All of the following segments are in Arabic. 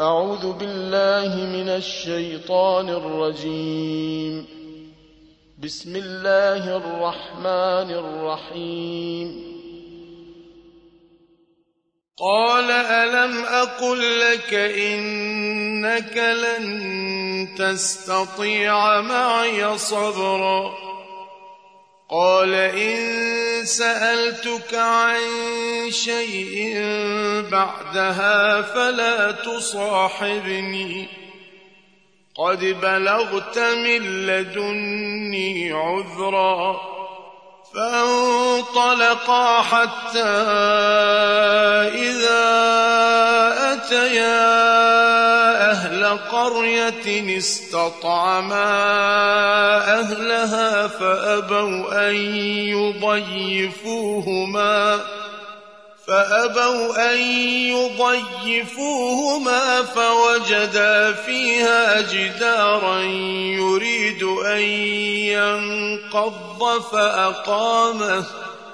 أعوذ بالله من الشيطان الرجيم. بسم الله الرحمن الرحيم. قال ألم أقل لك إنك لن تستطيع معي صبرا قال إن سألتك عن شيء بعدها فلا تصاحبني قد بلغت من لدني عذرا فانطلقا حتى إذا أتيا أهل قرية استطعما أهلها فأبوا أن يضيفوهما فوجدا فيها جدارا يريد أن ينقض فأقامه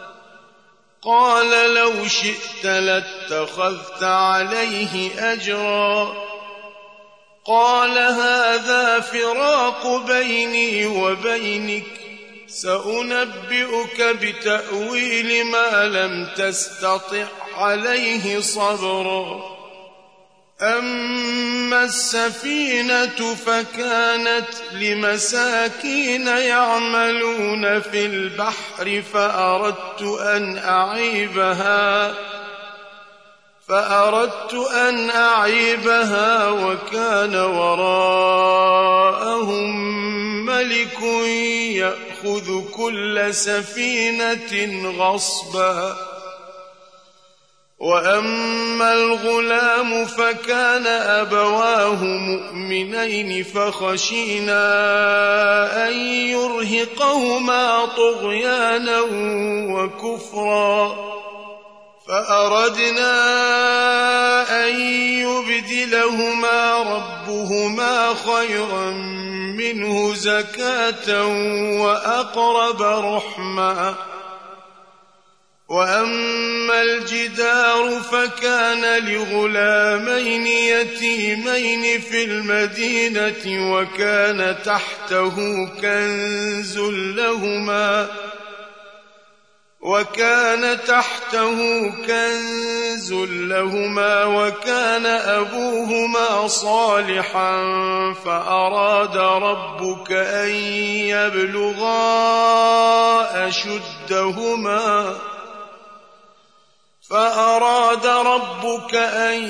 قال لو شئت لاتخذت عليه أجرا قال هذا فراق بيني وبينك سأنبئك بتأويل ما لم تستطع عليه صبرا أما السفينة فكانت لمساكين يعملون في البحر فأردت أن أعيبها وكان وراءهم ملك يأخذ كل سفينة غصبا وأما الغلام فكان أبواه مؤمنين فخشينا أن يرهقهما طغيانا وكفرا فأردنا أن يبدلهما ربهما خيرا منه زكاة وأقرب رحما وأما الجدار فكان لغلامين يتيمين في المدينة وكان تحته كنز لهما وكان أبوهما صالحا فأراد ربك أن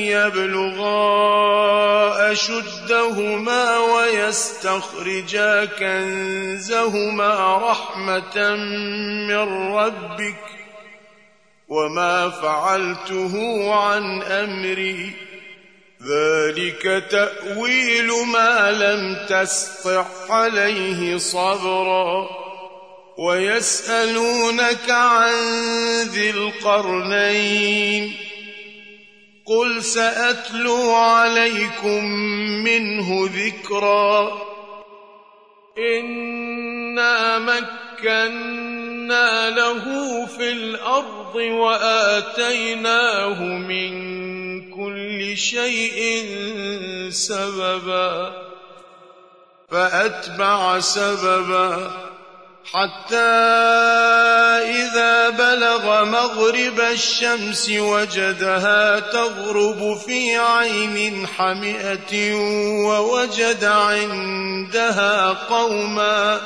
يبلغا أشدهما ويستخرجا كنزهما رحمة من ربك وما فعلته عن أمري ذلك تأويل ما لم تسطع عليه صبرا ويسألونك عن ذي القرنين قل سأتلو عليكم منه ذكرا إنا مكنا له في الأرض وآتيناه من كل شيء سببا فأتبع سببا حتى إذا بلغ مغرب الشمس وجدها تغرب في عين حمئة ووجد عندها قوما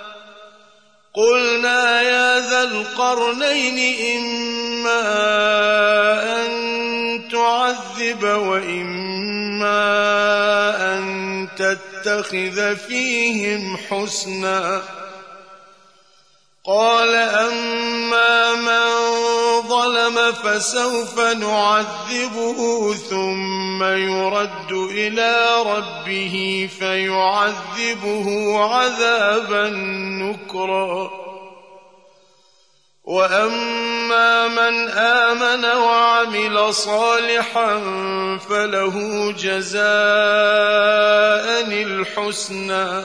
قلنا يا ذا القرنين إما أن تعذب وإما أن تتخذ فيهم حسنا قال أما من ظلم فسوف نعذبه ثم يرد إلى ربه فيعذبه عذابا نكرا وأما من آمن وعمل صالحا فله جزاء الحسنى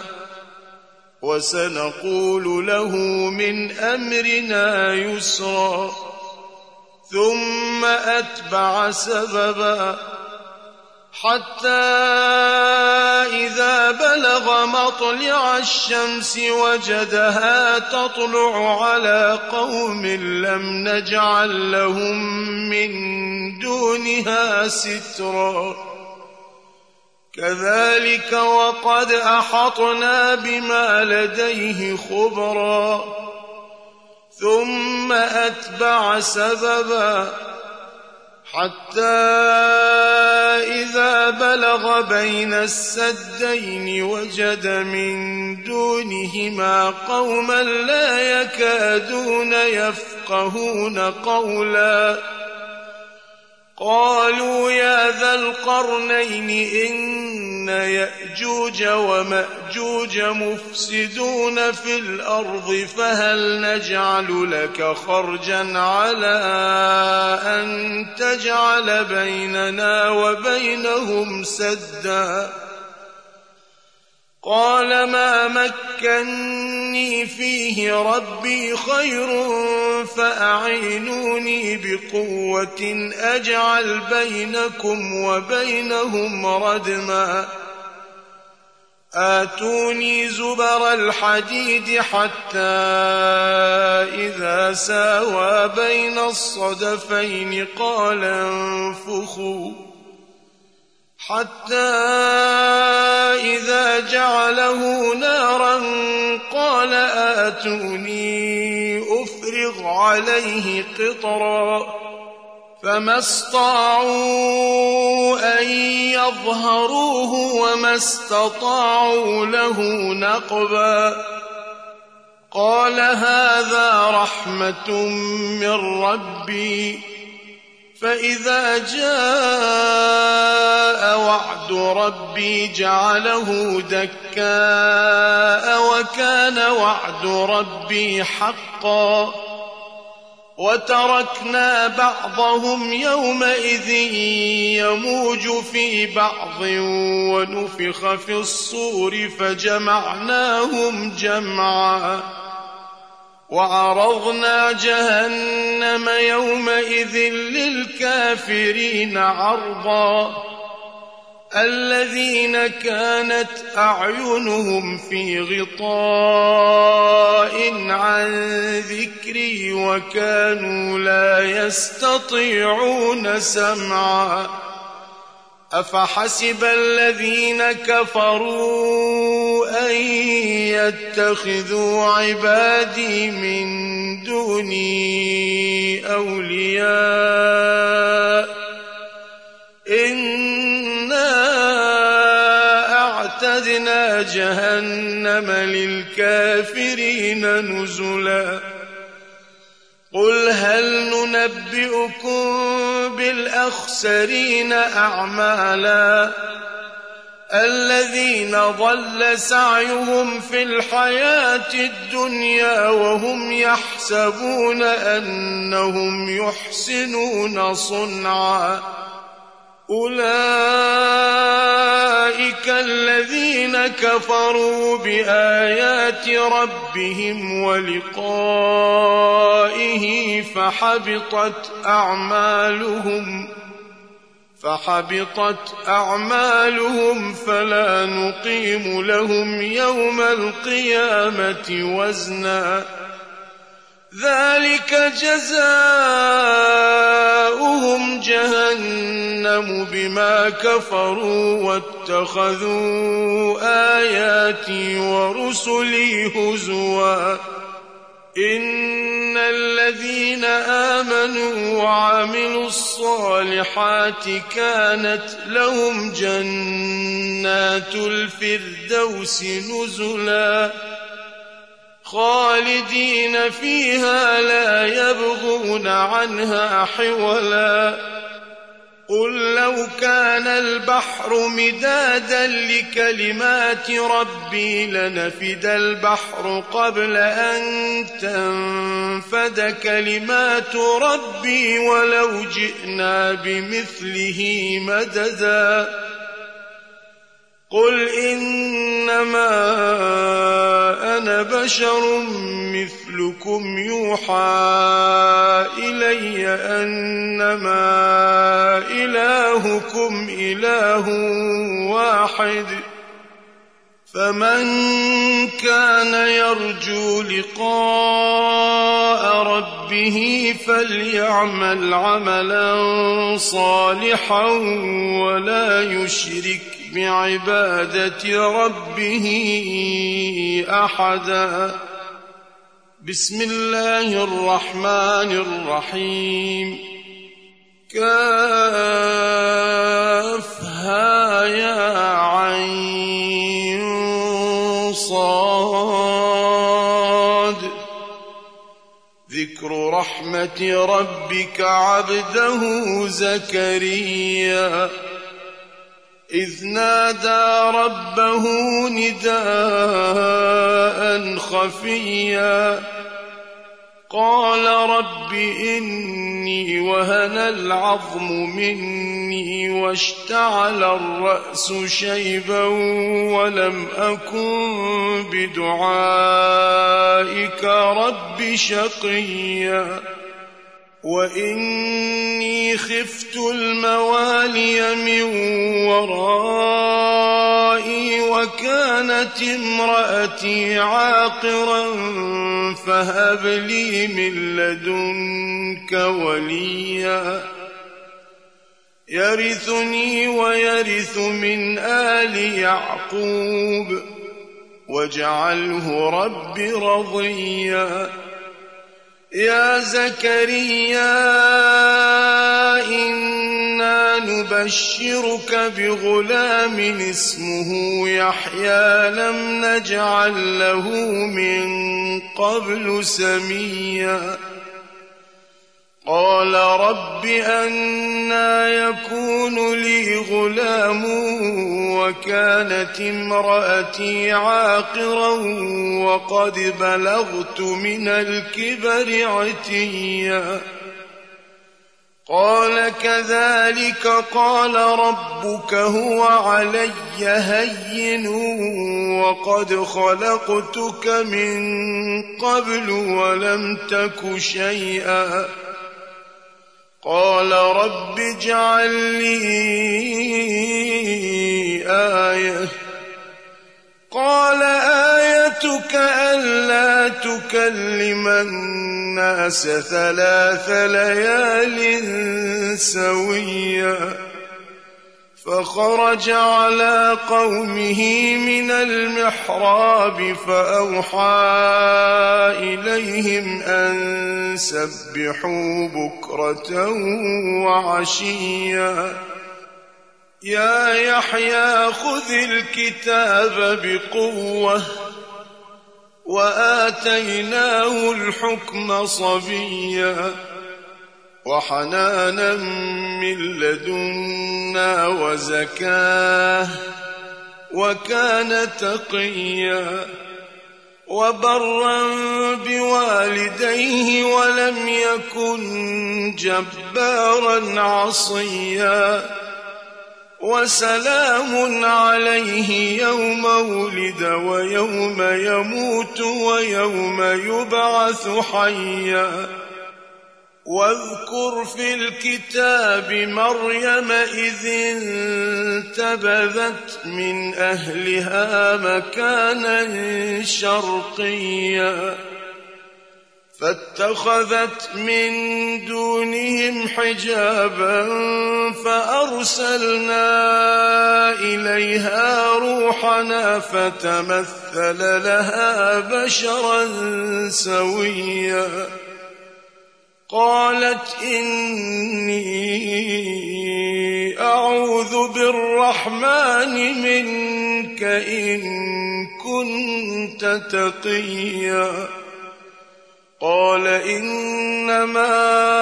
وسنقول له من أمرنا يسرا ثم أتبع سببا حتى إذا بلغ مطلع الشمس وجدها تطلع على قوم لم نجعل لهم من دونها سترا كذلك وقد أحطنا بما لديه خبرا ثم أتبع سببا حتى إذا بلغ بين السدين وجد من دونهما قوما لا يكادون يفقهون قولا قالوا يا ذا القرنين إن يأجوج ومأجوج مفسدون في الأرض فهل نجعل لك خرجا على أن تجعل بيننا وبينهم سدا قال ما مكني فيه ربي خير فأعينوني بقوة أجعل بينكم وبينهم ردما آتوني زبر الحديد حتى إذا ساوى بين الصدفين قال انفخوا حتى إذا جعله نارا قال آتوني أفرغ عليه قطرا فما استطاعوا أن يظهروه وما استطاعوا له نقبا قال هذا رحمة من ربي فإذا جاء وعد ربي جعله دكاء وكان وعد ربي حقا وتركنا بعضهم يومئذ يموج في بعض ونفخ في الصور فجمعناهم جمعا وعرضنا جهنم يومئذ للكافرين عرضا الذين كانت أعينهم في غطاء عن ذكري وكانوا لا يستطيعون سمعا أفحسب الذين كفروا أن يتخذوا عبادي من دوني أولياء إنا أعتدنا جهنم للكافرين نزلا قل هل ننبئكم بالأخسرين أعمالا الذين ضل سعيهم في الحياة الدنيا وهم يحسبون أنهم يحسنون صنعا أولئك الذين كفروا بآيات ربهم ولقائه فحبطت أعمالهم فلا نقيم لهم يوم القيامة وزنا ذلك جزاؤهم جهنم بما كفروا واتخذوا آياتي ورسلي هزوا إن الذين آمنوا وعملوا الصالحات كانت لهم جنات الفردوس نزلا خالدين فيها لا يبغون عنها حولا قل لو كان البحر مدادا لكلمات ربي لنفد البحر قبل أن تنفد كلمات ربي ولو جئنا بمثله مددا قل إنما أنا بشر مثلكم يوحى إلي أنما إلهكم إله واحد فمن كان يرجو لقاء ربه فليعمل عملا صالحا ولا يشرك بعبادة ربه أحدا. بسم الله الرحمن الرحيم. كافها يا عين صاد. ذكر رحمة ربك عبده زكريا إذ نادى ربه نداء خفيا قال رب إني وهن العظم مني واشتعل الرأس شيبا ولم أكن بدعائك رب شقيا وإني خفت الموالي من ورائي وكانت امرأتي عاقرا فهب لي من لدنك وليا يرثني ويرث من آل يعقوب واجعله رب رضيا. يا زكريا إنا نبشرك بغلام اسمه يحيى لم نجعل له من قبل سميا قال رب أنى يكون لي غلام وكانت امرأتي عاقرا وقد بلغت من الكبر عتيا قال كذلك قال ربك هو علي هين وقد خلقتك من قبل ولم تك شيئا قال رب اجعل لي آية قال آيتك ألا تكلم الناس 3 ليال سويا فخرج على قومه من المحراب فأوحى إليهم أن سبحوا بكرة وعشيا يا يحيى خذ الكتاب بقوة وآتيناه الحكم صبيا وحنانا من لدنا وزكاه وكان تقيا وبرا بوالديه ولم يكن جبارا عصيا وسلام عليه يوم ولد ويوم يموت ويوم يبعث حيا واذكر في الكتاب مريم إذ انتبذت من أهلها مكانا شرقيا فاتخذت من دونهم حجابا فأرسلنا إليها روحنا فتمثل لها بشرا سويا قالت إني أعوذ بالرحمن منك إن كنت تقيا قال إنما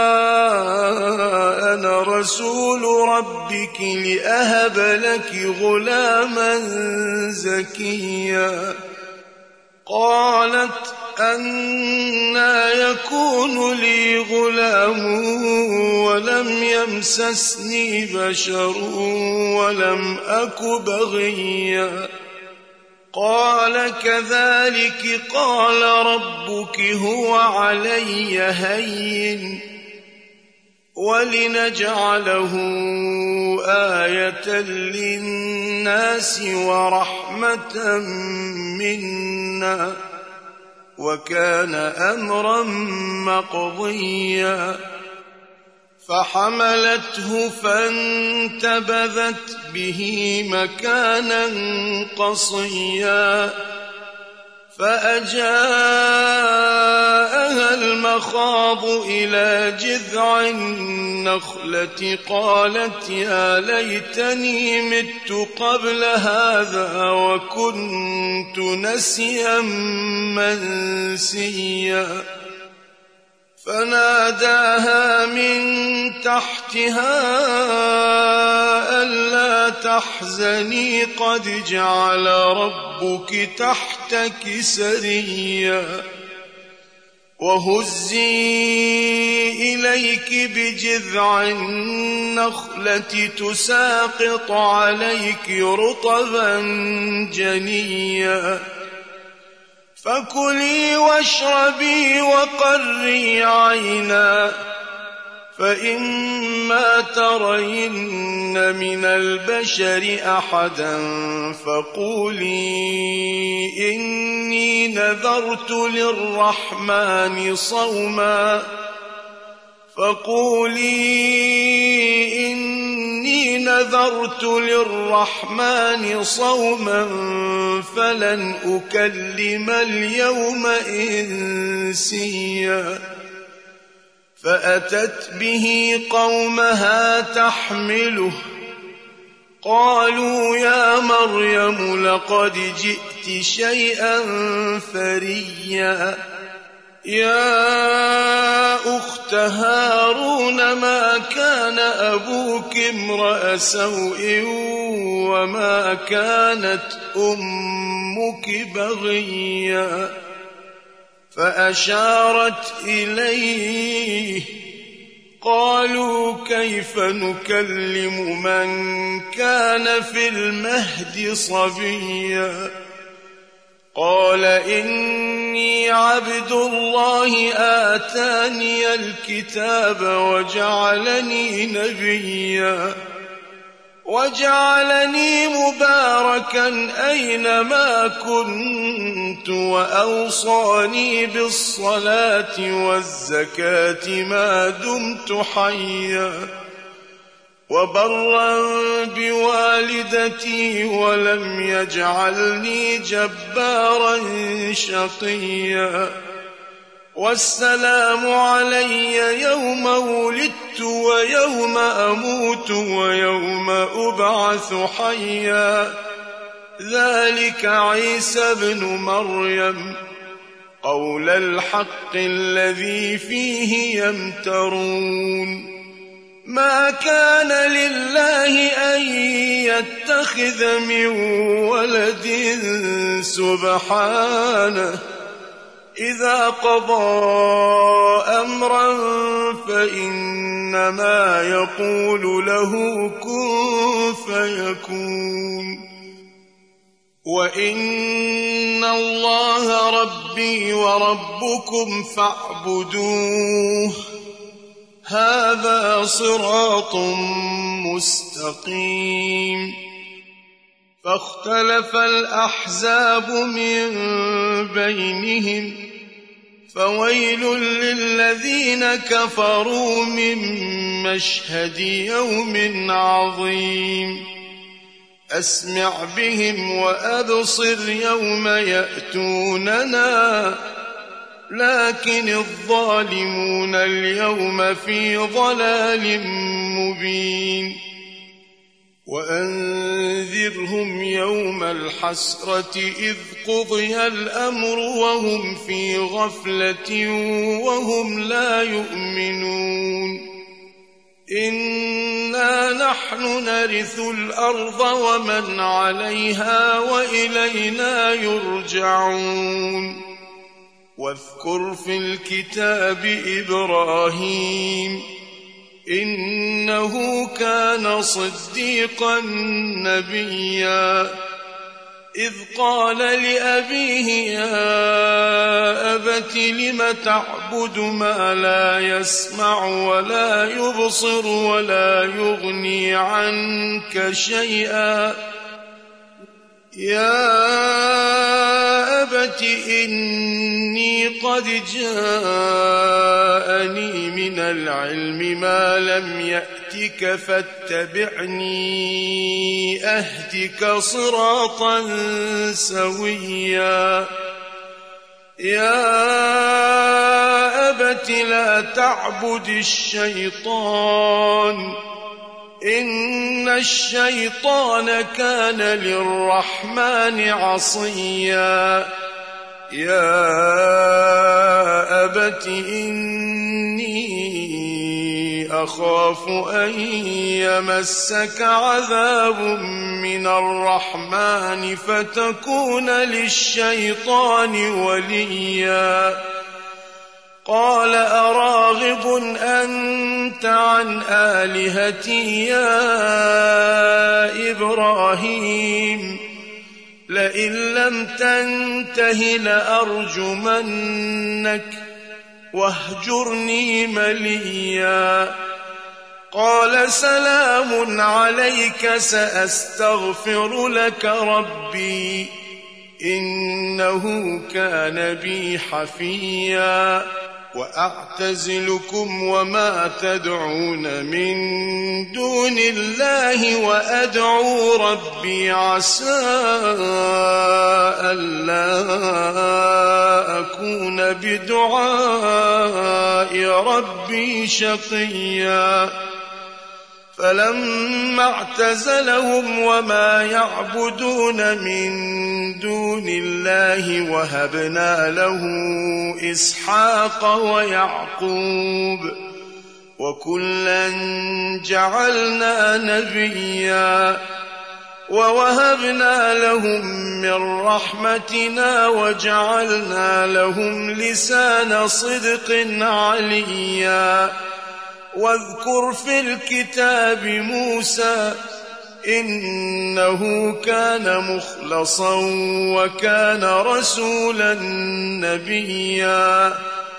أنا رسول ربك لأهب لك غلاما زكيا قالت أنى يكون لي غلام ولم يمسسني بشر ولم أك بغيا قال كذلك قال ربك هو علي هين ولنجعله آية للناس ورحمة منا وكان أمرا مقضيا فحملته فانتبذت به مكانا قصيا فأجاءها المخاض إلى جذع النخلة قالت يا ليتني مت قبل هذا وكنت نسيا منسيا فناداها من تحتها ألا تحزني قد جعل ربك تحتك سريا وهزي إليك بجذع النخلة تساقط عليك رطبا جنيا فكلي واشربي وقري عينا فإما ترين من البشر أحدا فقولي إني نذرت للرحمن صوما فلن أكلم اليوم إنسيا فأتت به قومها تحمله قالوا يا مريم لقد جئت شيئا فريا يا أخت هارون ما كان أبوك امرأ سوء وما كانت أمك بغيا فأشارت إليه قالوا كيف نكلم من كان في المهد صبيا قال إني عبد الله آتاني الكتاب وجعلني نبيا وجعلني مباركا أينما كنت وأوصاني بالصلاة والزكاة ما دمت حيا وبرا بوالدتي ولم يجعلني جبارا شقيا والسلام علي يوم ولدت ويوم أموت ويوم أبعث حيا ذلك عيسى ابن مريم قول الحق الذي فيه يمترون ما كان لله أن يتخذ من ولد سبحانه إذا قضى أمرا فإنما يقول له كن فيكون وإن الله ربي وربكم فاعبدوه هذا صراط مستقيم فاختلف الأحزاب من بينهم فويل للذين كفروا من مشهد يوم عظيم أسمع بهم وأبصر يوم يأتوننا لكن الظالمون اليوم في ضلال مبين وأنذرهم يوم الحسرة إذ قضي الأمر وهم في غفلة وهم لا يؤمنون إنا نحن نرث الأرض ومن عليها وإلينا يرجعون واذكر في الكتاب إبراهيم إنه كان صديقا نبيا إذ قال لأبيه يا أبت لم تعبد ما لا يسمع ولا يبصر ولا يغني عنك شيئا يا أبت إني قد جاءني من العلم ما لم يأتك فاتبعني أهدك صراطا سويا يا أبت لا تعبد الشيطان إن الشيطان كان للرحمن عصيا يا أبت إني أخاف أن يمسك عذاب من الرحمن فتكون للشيطان وليا قال أراغب أنت عن آلهتي يا إبراهيم لئن لم تنته لأرجمنك واهجرني مليا قال سلام عليك سأستغفر لك ربي إنه كان بي حفيا وأعتزلكم وما تدعون من دون الله وأدعو ربي عسى ألا أكون بدعاء ربي شقيا فلما اعتزلهم وما يعبدون من دون الله وهبنا له إسحاق ويعقوب وكلا جعلنا نبيا ووهبنا لهم من رحمتنا وجعلنا لهم لسان صدق عليا واذكر في الكتاب موسى إنه كان مخلصا وكان رسولا نبيا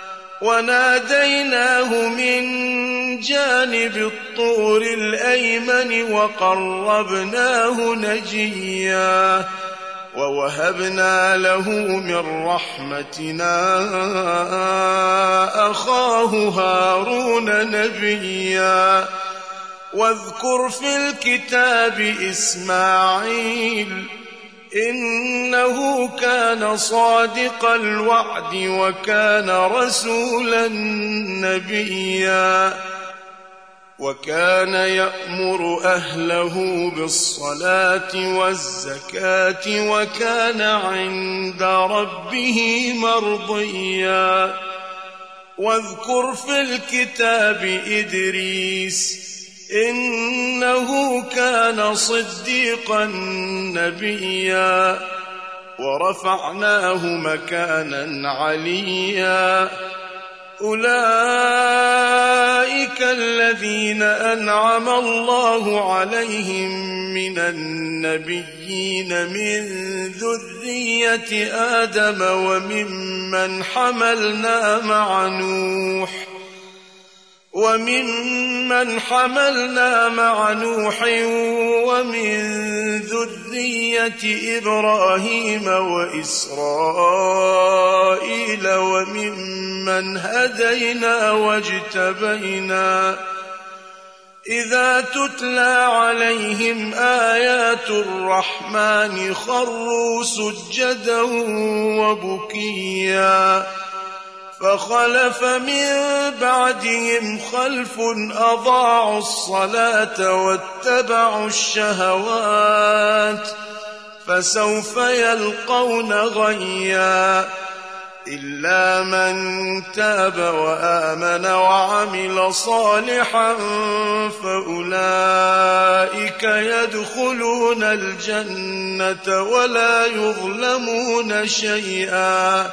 وناديناه من جانب الطور الأيمن وقربناه نجيا ووهبنا له من رحمتنا أخاه هارون نبيا واذكر في الكتاب إسماعيل إنه كان صادق الوعد وكان رسولا نبيا وكان يأمر أهله بالصلاة والزكاة وكان عند ربه مرضيا واذكر في الكتاب إدريس إنه كان صديقا نبيا ورفعناه مكانا عليا أولئك الذين أنعم الله عليهم من النبيين من ذرية آدم وممن حملنا مع نوح ومن ذرية إبراهيم وإسرائيل وممن هدينا واجتبينا إذا تتلى عليهم آيات الرحمن خروا سجدا وبكيا فخلف من بعدهم خلف أضاعوا الصلاة واتبعوا الشهوات فسوف يلقون غيا إلا من تاب وآمن وعمل صالحا فأولئك يدخلون الجنة ولا يظلمون شيئا.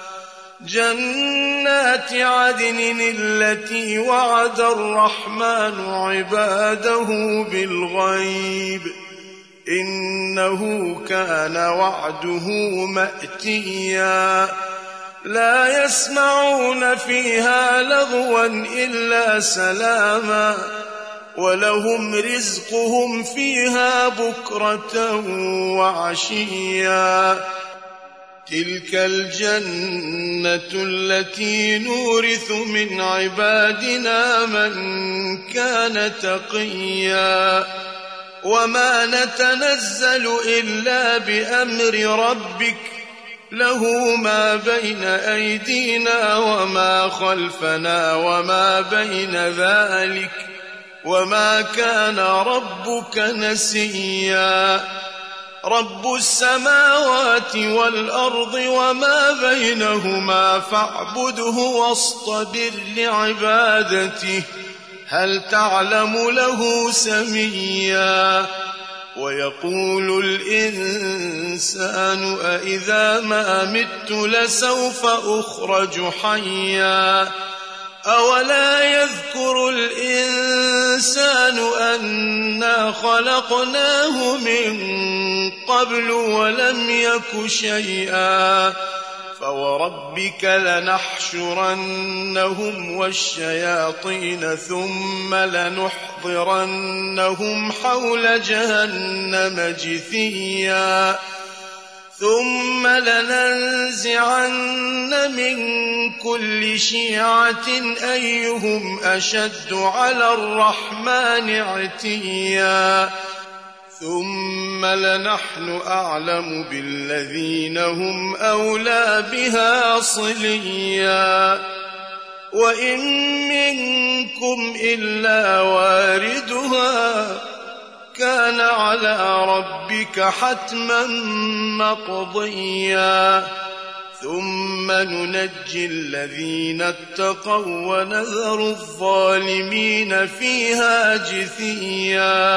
جنات عدن التي وعد الرحمن عباده بالغيب إنه كان وعده مأتيا. لا يسمعون فيها لغوا إلا سلاما ولهم رزقهم فيها بكرة وعشيا. تلك الجنة التي نورث من عبادنا من كان تقيا. وما نتنزل إلا بأمر ربك له ما بين أيدينا وما خلفنا وما بين ذلك وما كان ربك نسيا. رب السماوات والأرض وما بينهما فاعبده واصطبر لعبادته هل تعلم له سميا. ويقول الإنسان أإذا ما مت لسوف أخرج حيا. أولا يذكر الإنسان أنا خلقناه من قبل ولم يك شيئا. فوربك لنحشرنهم والشياطين ثم لنحضرنهم حول جهنم جثيا. ثم لننزعن من كل شيعة أيهم أشد على الرحمن عتيا. ثم لنحن أعلم بالذين هم أولى بها صليا. وإن منكم إلا واردها كان على ربك حتما مقضيا. ثم ننجي الذين اتقوا ونذر الظالمين فيها جثيا.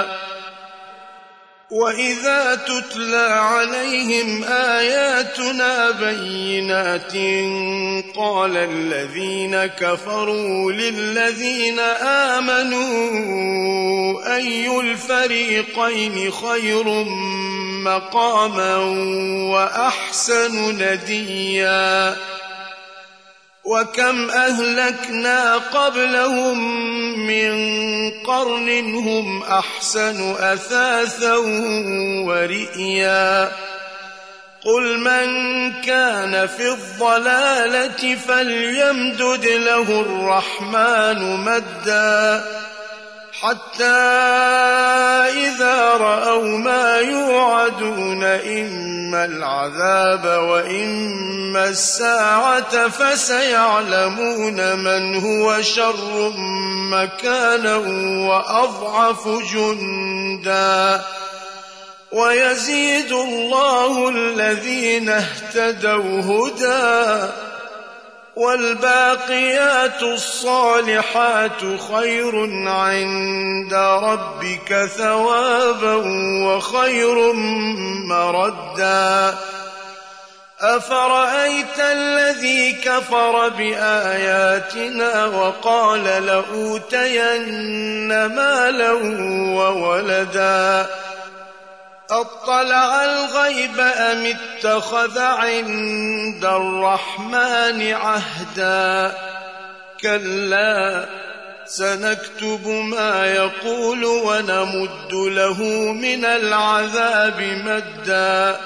وإذا تتلى عليهم آياتنا بينات قال الذين كفروا للذين آمنوا أي الفريقين خير مقاما وأحسن نديا. وكم أهلكنا قبلهم من قرن هم أحسن أثاثا ورئيا. قل من كان في الضلالة فليمدد له الرحمن مدا حتى إذا رأوا ما يوعدون إما العذاب وإما الساعة فسيعلمون من هو شر مكانا وأضعف جندا. ويزيد الله الذين اهتدوا هدى والباقيات الصالحات خير عند ربك ثوابا وخير مردا. أفرأيت الذي كفر بآياتنا وقال لأوتين مالا وولدا أطلع الغيب أم اتخذ عند الرحمن عهدا. كلا سنكتب ما يقول ونمد له من العذاب مدا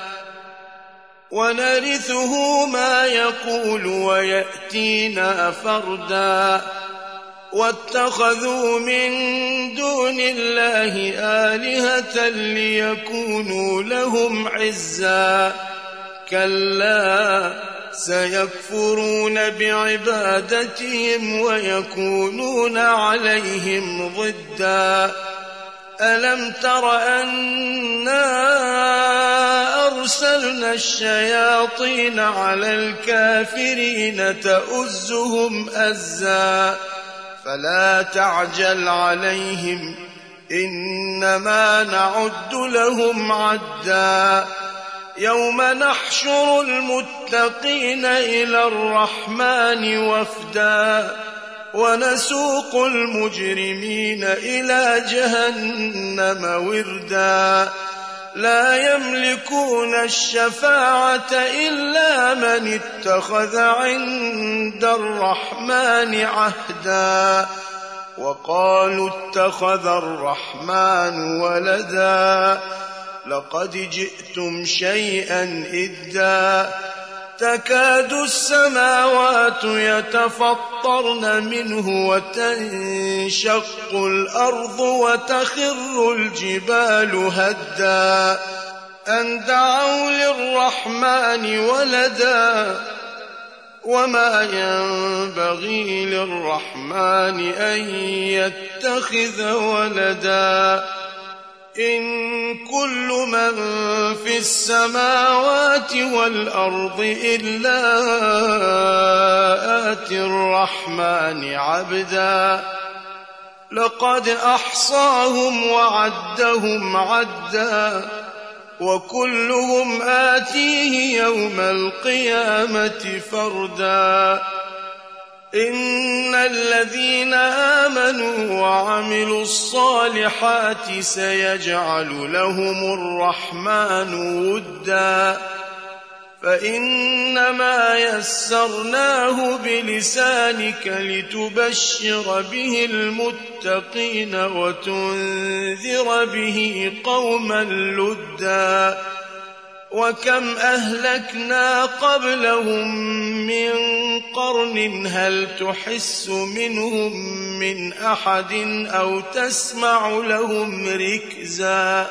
ونرثه ما يقول ويأتينا فردا. واتخذوا من دون الله آلهة ليكونوا لهم عزا. كلا سيكفرون بعبادتهم ويكونون عليهم ضدا. ألم تر أنا أرسلنا الشياطين على الكافرين تؤزهم أزا فلا تعجل عليهم إنما نعد لهم عدا يوم نحشر المتقين إلى الرحمن وفدا ونسوق المجرمين إلى جهنم وردا لا يملكون الشفاعة إلا من اتخذ عند الرحمن عهدا وقالوا اتخذ الرحمن ولدا لقد جئتم شيئا إدا تكاد السماوات يتفطرن منه وتنشق الأرض وتخر الجبال هدا أن دعوا للرحمن ولدا وما ينبغي للرحمن أن يتخذ ولدا إن كل من في السماوات والأرض إلا آتي الرحمن عبدا لقد أحصاهم وعدهم عدا وكلهم آتيه يوم القيامة فردا إن الذين آمنوا وعملوا الصالحات سيجعل لهم الرحمن ودا فإنما يسرناه بلسانك لتبشر به المتقين وتنذر به قوما لدا وكم أهلكنا قبلهم من قرن هل تحس منهم من أحد أو تسمع لهم ركزا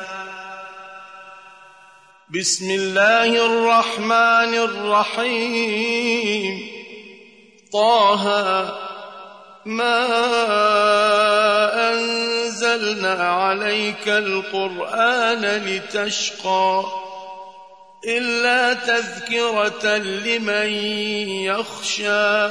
بسم الله الرحمن الرحيم طه ما أنزلنا عليك القرآن لتشقى إلا تذكرة لمن يخشى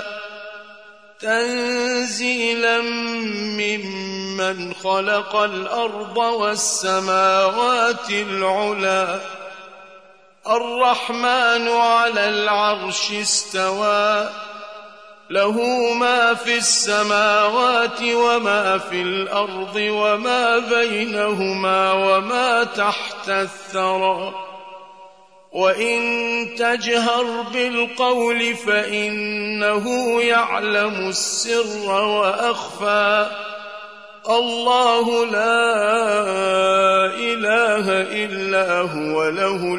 تنزيلا ممن خلق الأرض والسماوات العلى الرحمن على العرش استوى له ما في السماوات وما في الأرض وما بينهما وما تحت الثرى وإن تجهر بالقول فإنه يعلم السر وأخفى الله لا إله إلا هو له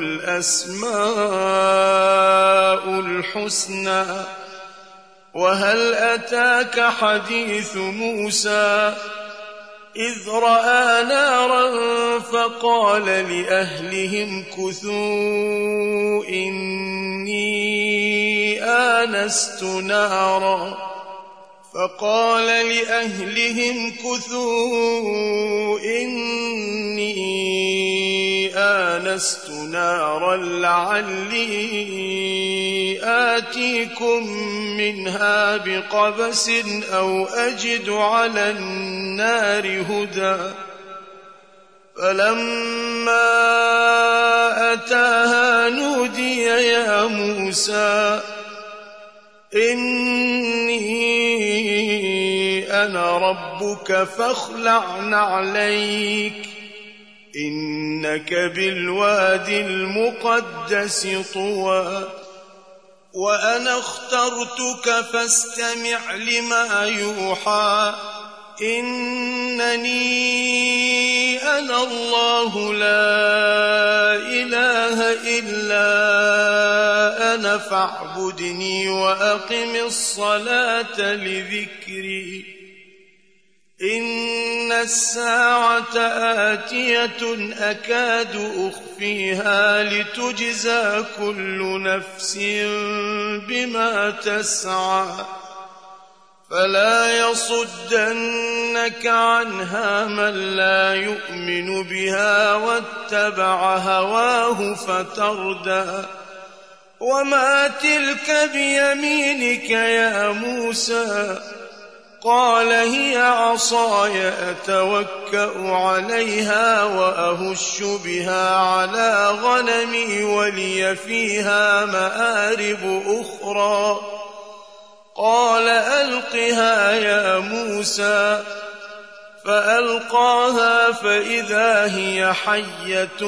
الأسماء الحسنى وهل أتاك حديث موسى إذ رأى نارا فقال لأهلهم كثوا إني آنست نارا لعلي آتيكم منها بقبس أو أجد على النار هدى فلما أتاها نودي يا موسى إني أنا ربك فاخلع نعليك إنك بالوادي المقدس طوى وأنا اخترتك فاستمع لما يوحى إنني أنا الله لا إله إلا أنا فاعبدني وأقم الصلاة لذكري إن الساعة آتية أكاد أخفيها لتجزى كل نفس بما تسعى فلا يصدنك عنها من لا يؤمن بها واتبع هواه فتردى وما تلك بيمينك يا موسى قال هي عصاي أتوكأ عليها وأهش بها على غنمي ولي فيها مآرب أخرى قال ألقها يا موسى فألقاها فإذا هي حية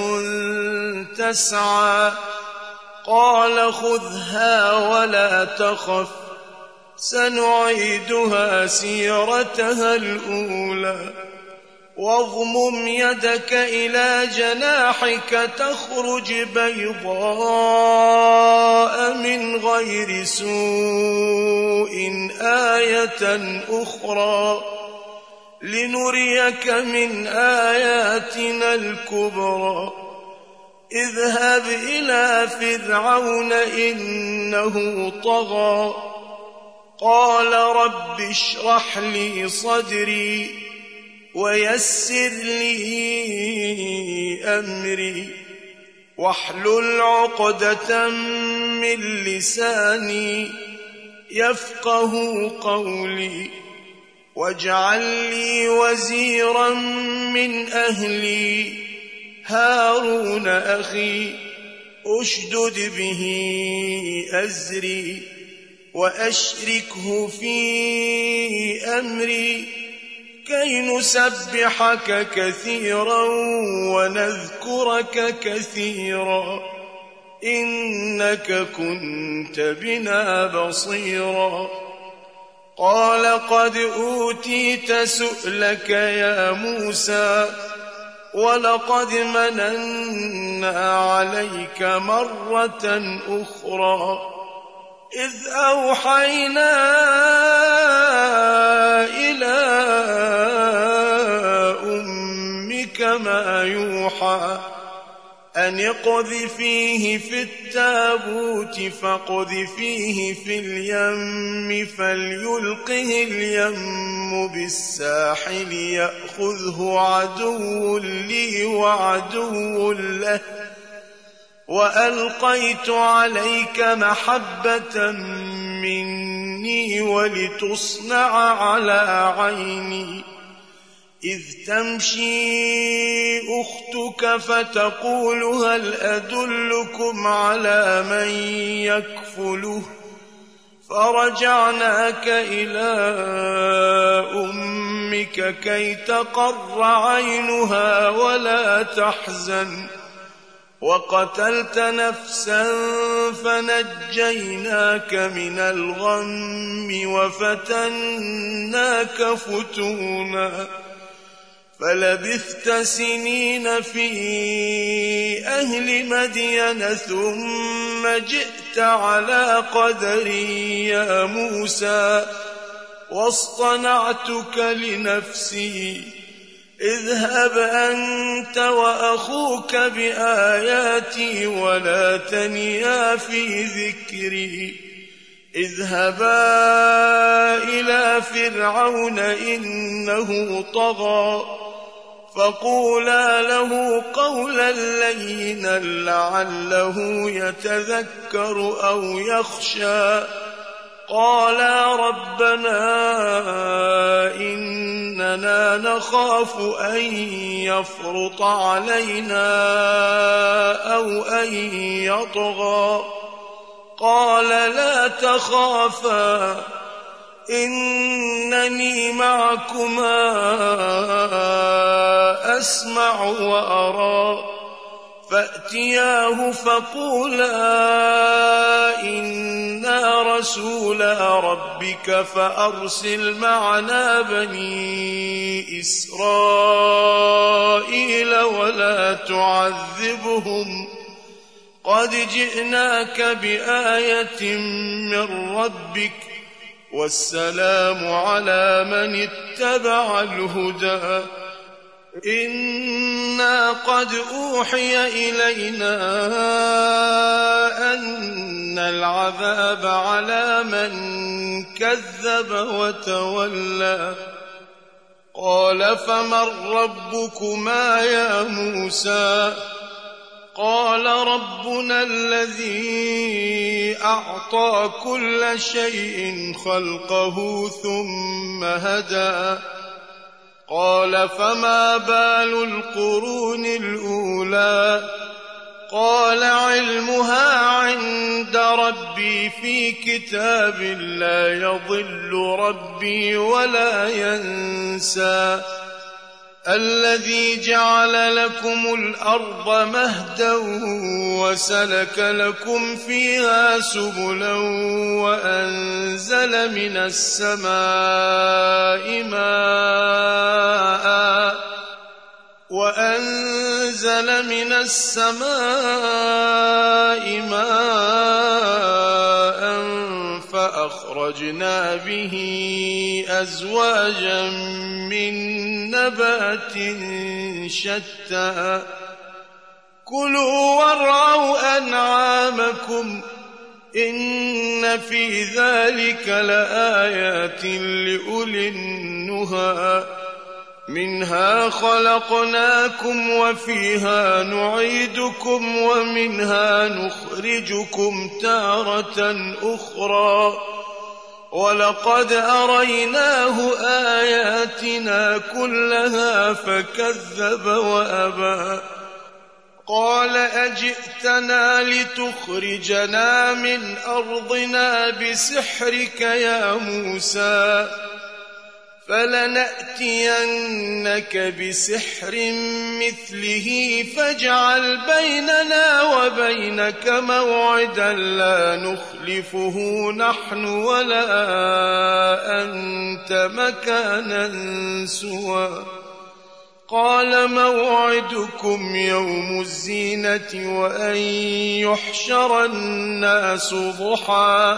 تسعى قال خذها ولا تخف سنعيدها سيرتها الأولى واضمم يدك إلى جناحك تخرج بيضاء من غير سوء آية أخرى لنريك من آياتنا الكبرى اذهب إلى فرعون إنه طغى قال رب اشرح لي صدري ويسر لي أمري واحلل عقدة من لساني يفقه قولي واجعل لي وزيرا من أهلي هارون أخي أشدد به أزري وأشركه في أمري كي نسبحك كثيرا ونذكرك كثيرا إنك كنت بنا بصيرا قال قد أوتيت سؤلك يا موسى ولقد مننا عليك مرة أخرى إذ أوحينا إلى أمك ما يوحى أن اقذفيه في التابوت فاقذفيه في اليم فليلقه اليم بالساحل يأخذه عدو لي وعدو له وألقيت عليك محبة مني ولتصنع على عيني إذ تمشي أختك فتقول هل أدلكم على من يكفله فرجعناك إلى أمك كي تقر عينها ولا تحزن وقتلت نفسا فنجيناك من الغم وفتناك فتونا فلبثت سنين في أهل مدين ثم جئت على قدري يا موسى واصطنعتك لنفسي اذهب أنت وأخوك بآياتي ولا تنيا في ذكري اذهبا إلى فرعون إنه طغى فقولا له قولا لينا لعله يتذكر أو يخشى قالا ربنا إننا نخاف أن يفرط علينا أو أن يطغى قال لا تخافا إنني معكما أسمع وأرى فأتياه فقولا إنا رسولا ربك فأرسل معنا بني إسرائيل ولا تعذبهم قد جئناك بآية من ربك والسلام على من اتبع الهدى إنا قد أوحي إلينا أن العذاب على من كذب وتولى قال فمن ربكما يا موسى قال ربنا الذي أعطى كل شيء خلقه ثم هدى قال فما بال القرون الأولى قال علمها عند ربي في كتاب لا يضل ربي ولا ينسى الذي جعل لكم الأرض مهدا وسلك لكم فيها سبلا وأنزل من السماء ماء فأخرجنا به أزواجا من نبات شتى كلوا وارعوا أنعامكم إن في ذلك لآيات لأولي النهى منها خلقناكم وفيها نعيدكم ومنها نخرجكم تارة أخرى ولقد أريناه آياتنا كلها فكذب وأبى قال أجئتنا لتخرجنا من أرضنا بسحرك يا موسى فلنأتينك بسحر مثله فاجعل بيننا وبينك موعدا لا نخلفه نحن ولا أنت مكانا سوى قال موعدكم يوم الزينة وأن يحشر الناس ضحى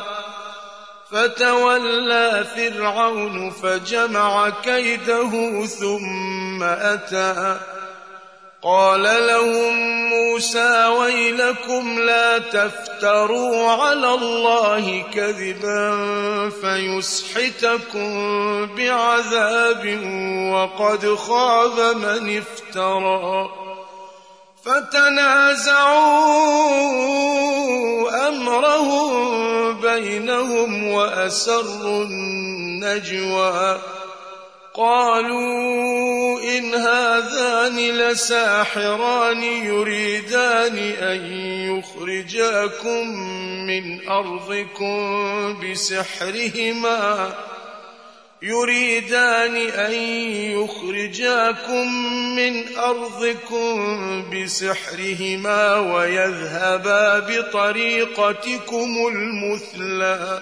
فتولى فرعون فجمع كيده ثم أتى قال لهم موسى ويلكم لا تفتروا على الله كذبا فيسحتكم بعذاب وقد خاب من افترى فتنازعوا أمرهم بينهم وأسروا النجوى قالوا إن هذان لساحران يريدان أن يخرجاكم من أرضكم بسحرهما ويذهبا بطريقتكم المثلى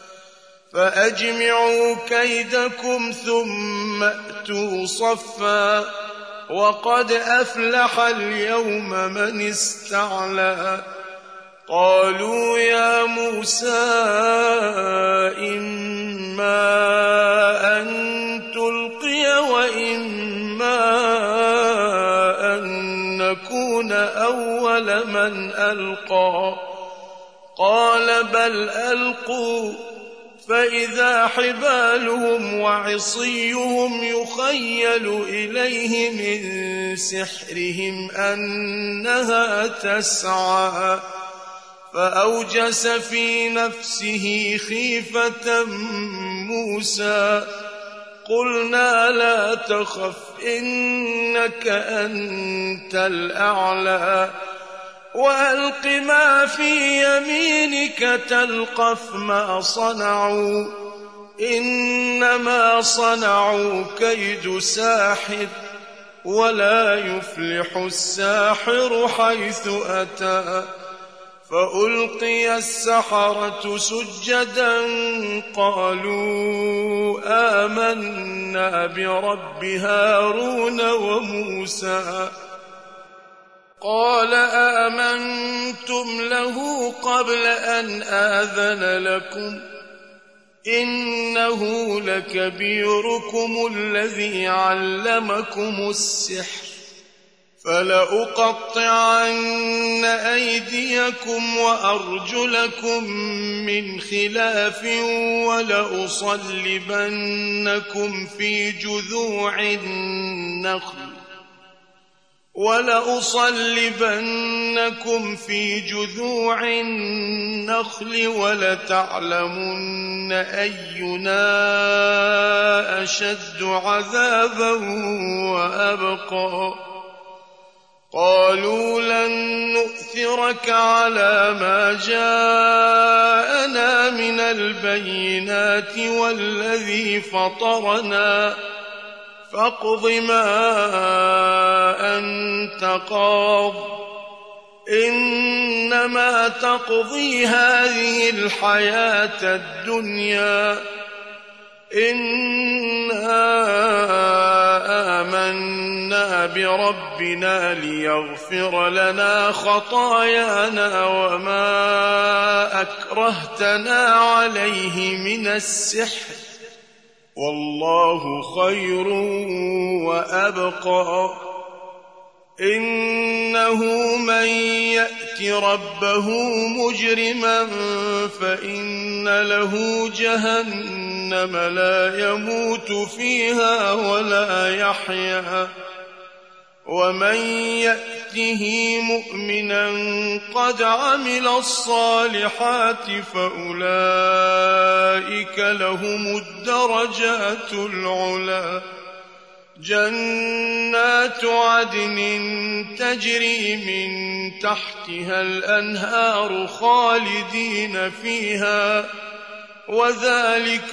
فأجمعوا كيدكم ثم أتوا صفا وقد أفلح اليوم من استعلى قالوا يا موسى إما أن تلقي وإما أن نكون أول من ألقى قال بل ألقوا فإذا حبالهم وعصيهم يخيل إليه من سحرهم أنها تسعى فأوجس في نفسه خيفة موسى قلنا لا تخف إنك أنت الأعلى وألق ما في يمينك تلقف ما صنعوا إنما صنعوا كيد ساحر ولا يفلح الساحر حيث أتى فألقي السحرة سجدا قالوا آمنا برب هارون وموسى قال آمنتم له قبل أن آذن لكم إنه لكبيركم الذي علمكم السحر فلأقطعن أيديكم وأرجلكم من خلاف ولأصلبنكم في جذوع النخل ولتعلمن أينا أشد عذابا وأبقى قالوا لن نؤثرك على ما جاءنا من البينات والذي فطرنا فاقض ما أنت قاض إنما تقضي هذه الحياة الدنيا إنا آمنا بربنا ليغفر لنا خطايانا وما أكرهتنا عليه من السحر والله خير وأبقى إنه من يأت ربه مجرما فإن له جهنم لا يموت فيها ولا يحيا ومن يأته مؤمنا قد عمل الصالحات فأولئك لهم الدرجات العلى جنات عدن تجري من تحتها الأنهار خالدين فيها وذلك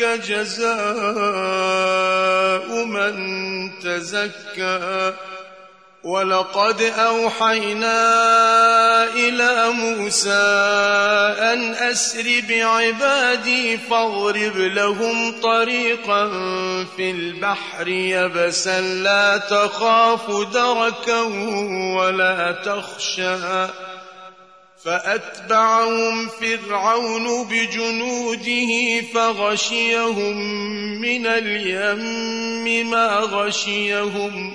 جزاء من تزكى ولقد أوحينا إلى موسى أن أسر بعبادي فاضرب لهم طريقا في البحر يبسا لا تخاف دركا ولا تخشى فأتبعهم فرعون بجنوده فغشيهم من اليم ما غشيهم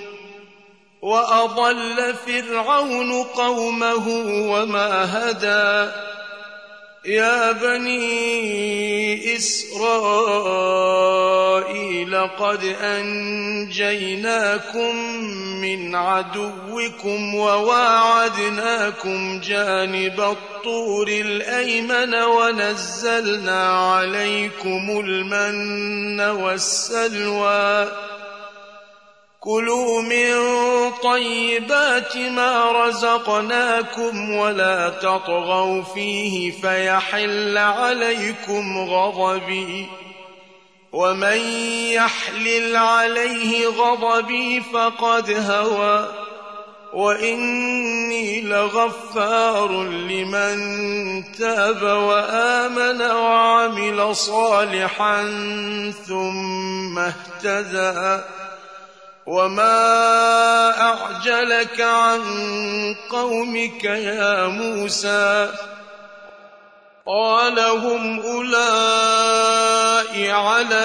وأضل فرعون قومه وما هدى يا بني إسرائيل قد أنجيناكم من عدوكم وواعدناكم جانب الطور الأيمن ونزلنا عليكم المن والسلوى كلوا من طيبات ما رزقناكم ولا تطغوا فيه فيحل عليكم غضبي ومن يحلل عليه غضبي فقد هوى وإني لغفار لمن تاب وآمن وعمل صالحا ثم اهتدى وما أعجلك عن قومك يا موسى قال هم أولئك على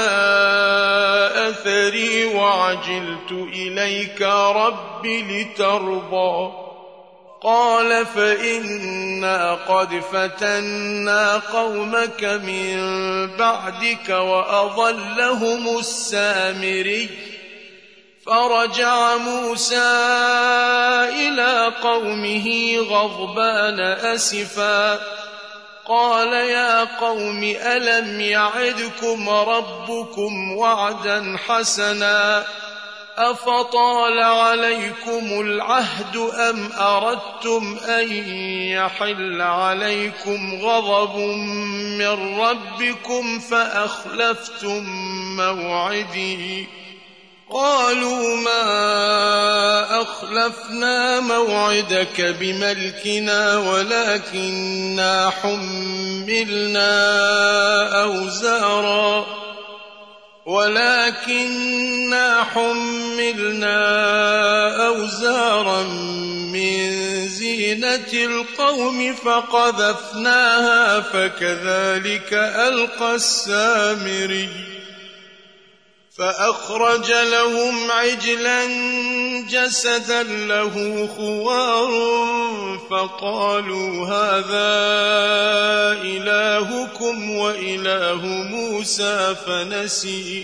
أثري وعجلت إليك رب لترضى قال فإنا قد فتنا قومك من بعدك وأضلهم السامري فرجع موسى إلى قومه غضبان أسفا قال يا قوم ألم يعدكم ربكم وعدا حسنا أفطال عليكم العهد أم أردتم أن يحل عليكم غضب من ربكم فأخلفتم موعدي قالوا ما أخلفنا موعدك بملكنا ولكننا حملنا أوزارا من زينة القوم فقذفناها فكذلك ألقى السامري فأخرج لهم عجلا جسدا له خوار فقالوا هذا إلهكم وإله موسى فنسي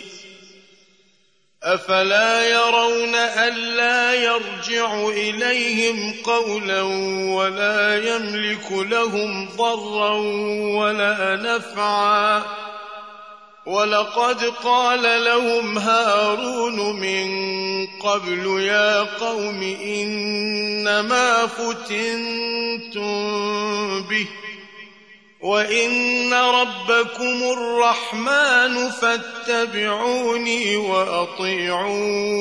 أفلا يرون ألا يرجع إليهم قولا ولا يملك لهم ضرا ولا نفعا ولقد قال لهم هارون من قبل يا قوم إنما فتنتم به وإن ربكم الرحمن فاتبعوني وأطيعوا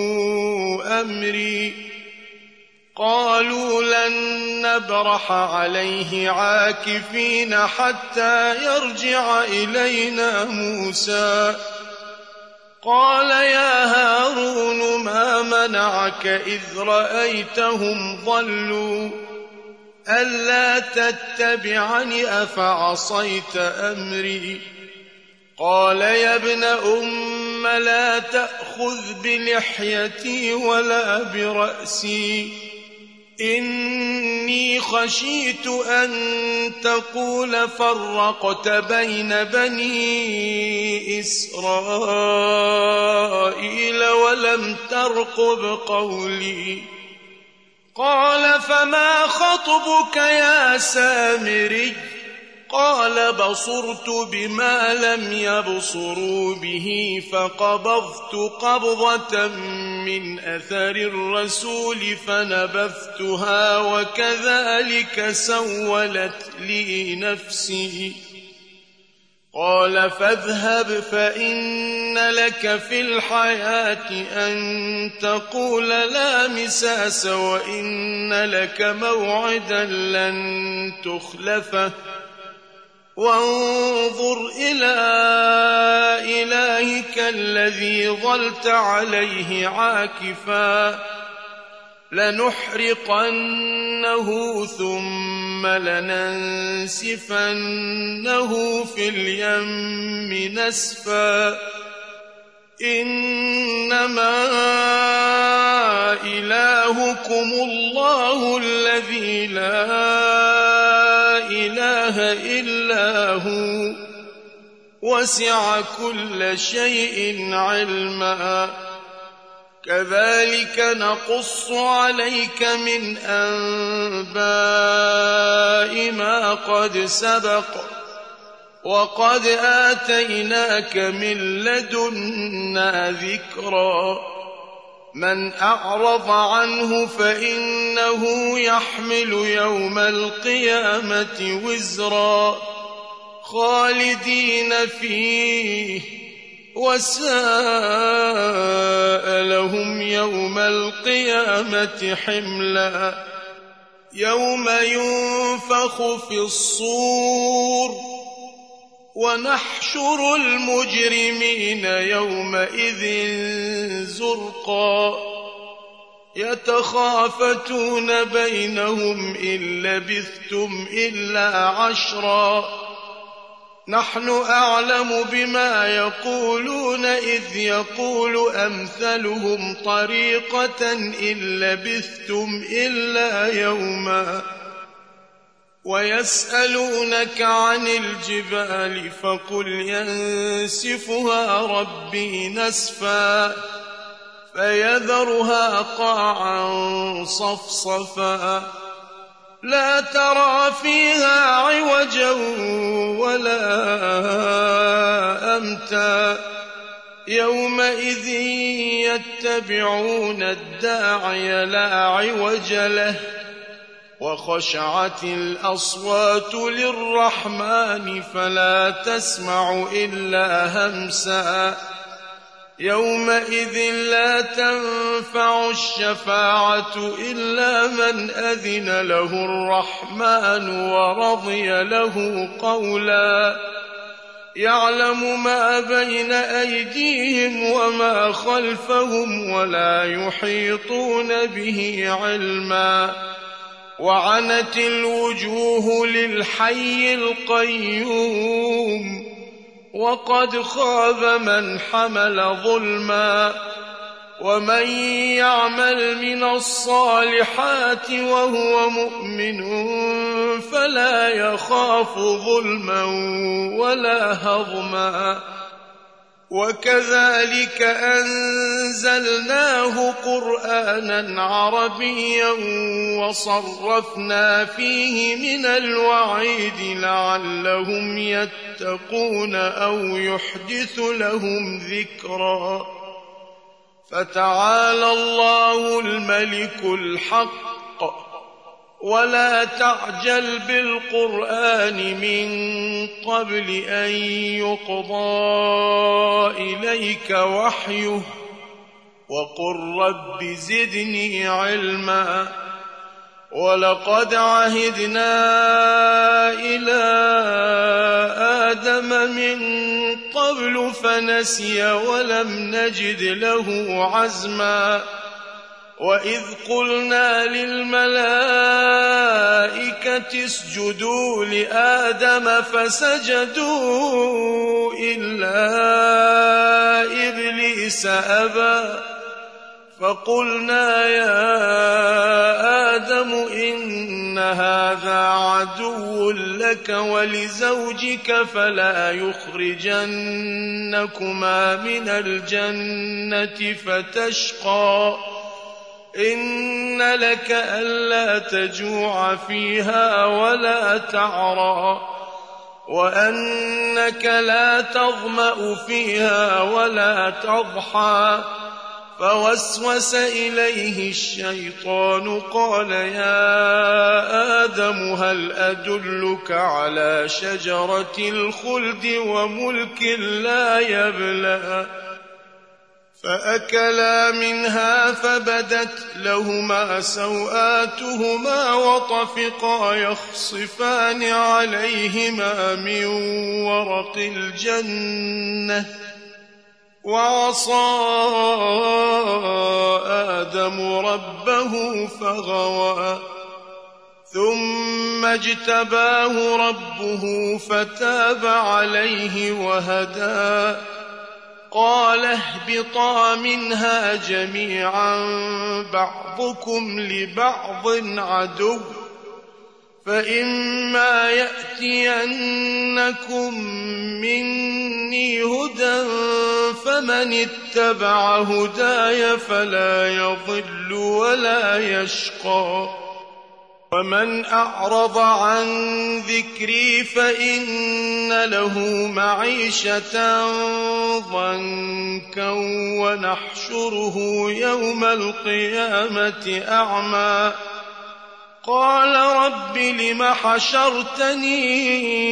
أمري قالوا لن نبرح عليه عاكفين حتى يرجع إلينا موسى قال يا هارون ما منعك إذ رأيتهم ضلوا ألا تتبعني أفعصيت أمري قال يا ابن أم لا تأخذ بلحيتي ولا برأسي إني خشيت أن تقول فرقت بين بني إسرائيل ولم ترقب قولي قال فما خطبك يا سامري قال بصرت بما لم يبصروا به فقبضت قبضة من أثر الرسول فنبذتها وكذلك سولت لي نفسي قال فاذهب فإن لك في الحياة أن تقول لا مساس وإن لك موعدا لن تخلفه وانظر إلى إلهك الذي ظلت عليه عاكفا لنحرقنه ثم لننسفنه في اليم نسفا إنما إلهكم الله الذي لا إله إلا هو وسع كل شيء علما كذلك نقص عليك من أنباء ما قد سبق وقد آتيناك من لدنا ذكرا من أعرض عنه فإنه يحمل يوم القيامة وزرا خالدين فيه وساء لهم يوم القيامة حملا يوم ينفخ في الصور ونحشر المجرمين يومئذ زرقا يتخافتون بينهم إن لبثتم إلا عشرا نحن أعلم بما يقولون إذ يقول أمثلهم طريقة إن لبثتم إلا يوما ويسألونك عن الجبال فقل ينسفها ربي نسفا فيذرها قاعا صفصفا لا ترى فيها عوجا ولا أمتا يومئذ يتبعون الداعي لا عوج له وخشعت الأصوات للرحمن فلا تسمع إلا همسا يومئذ لا تنفع الشفاعة إلا من أذن له الرحمن ورضي له قولا يعلم ما بين أيديهم وما خلفهم ولا يحيطون به علما وعنت الوجوه للحي القيوم وقد خاب من حمل ظلما ومن يعمل من الصالحات وهو مؤمن فلا يخاف ظلما ولا هضما وكذلك أنزلناه قرآنا عربيا وصرفنا فيه من الوعيد لعلهم يتقون أو يحدث لهم ذكرا فتعالى الله الملك الحق ولا تعجل بالقرآن من قبل أن يقضى إليك وحيه وقل رب زدني علما ولقد عهدنا إلى آدم من قبل فنسي ولم نجد له عزما وإذ قلنا للملائكة اسجدوا لآدم فسجدوا إلا إبليس أبى فقلنا يا آدم إن هذا عدو لك ولزوجك فلا يخرجنكما من الجنة فتشقى إن لك ألا تجوع فيها ولا تعرى وأنك لا تظمأ فيها ولا تضحى فوسوس إليه الشيطان قال يا آدم هل أدلك على شجرة الخلد وملك لا يبلى فأكلا منها فبدت لهما سوآتهما وطفقا يخصفان عليهما من ورق الجنة وعصى آدم ربه فغوى ثم اجتباه ربه فتاب عليه وهدى قال اهبطا منها جميعا بعضكم لبعض عدو فإما يأتينكم مني هدى فمن اتبع هداي فلا يضل ولا يشقى ومن أعرض عن ذكري فإن له معيشة ضنكا ونحشره يوم القيامة أعمى قال رب لم حشرتني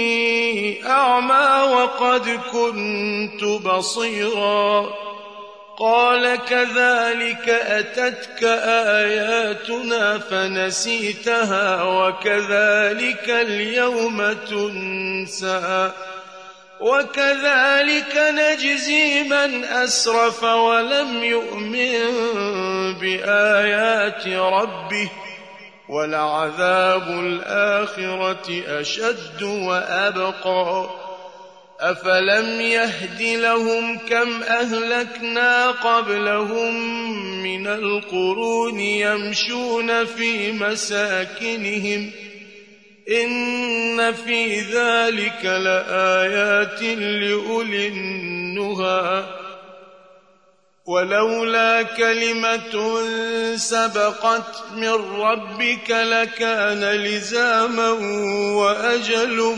أعمى وقد كنت بصيرا قال كذلك أتتك آياتنا فنسيتها وكذلك اليوم تنسى وكذلك نجزي من أسرف ولم يؤمن بآيات ربه ولعذاب الآخرة أشد وأبقى أفلم يهد لهم كم أهلكنا قبلهم من القرون يمشون في مساكنهم إن في ذلك لآيات لأولي النهى ولولا كلمة سبقت من ربك لكان لزاما وأجل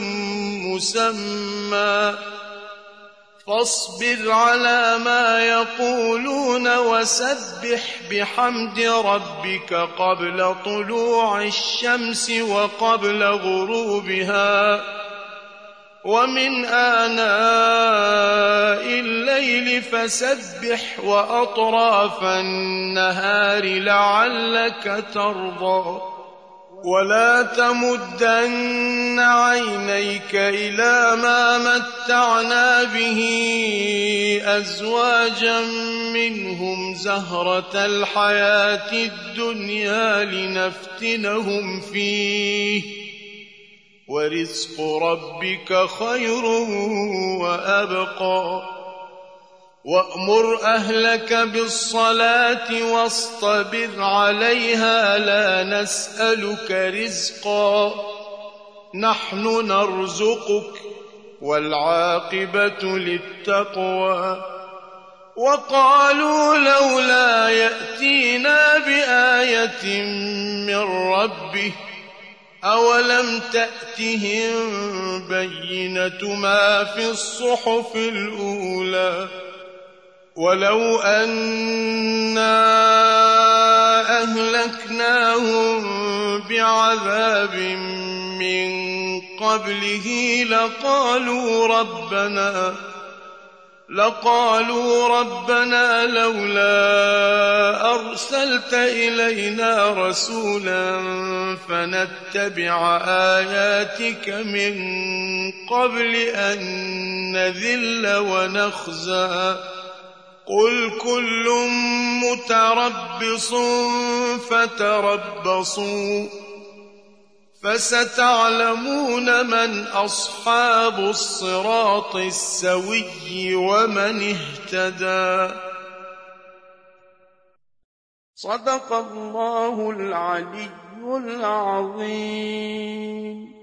مسمى فاصبر على ما يقولون وسبح بحمد ربك قبل طلوع الشمس وقبل غروبها ومن آناء الليل فسبح وأطراف النهار لعلك ترضى ولا تمدن عينيك إلى ما متعنا به أزواجا منهم زهرة الحياة الدنيا لنفتنهم فيه ورزق ربك خير وأبقى وأمر أهلك بالصلاة واصطبر عليها لا نسألك رزقا نحن نرزقك والعاقبة للتقوى وقالوا لولا يأتينا بآية من ربه أولم تأتهم بينة ما في الصحف الأولى ولو أنا أهلكناهم بعذاب من قبله لقالوا ربنا لولا أرسلت إلينا رسولا فنتبع آياتك من قبل أن نذل ونخزى قل كل متربص فتربصوا فستعلمون من أصحاب الصراط السوي ومن اهتدى. صدق الله العلي العظيم.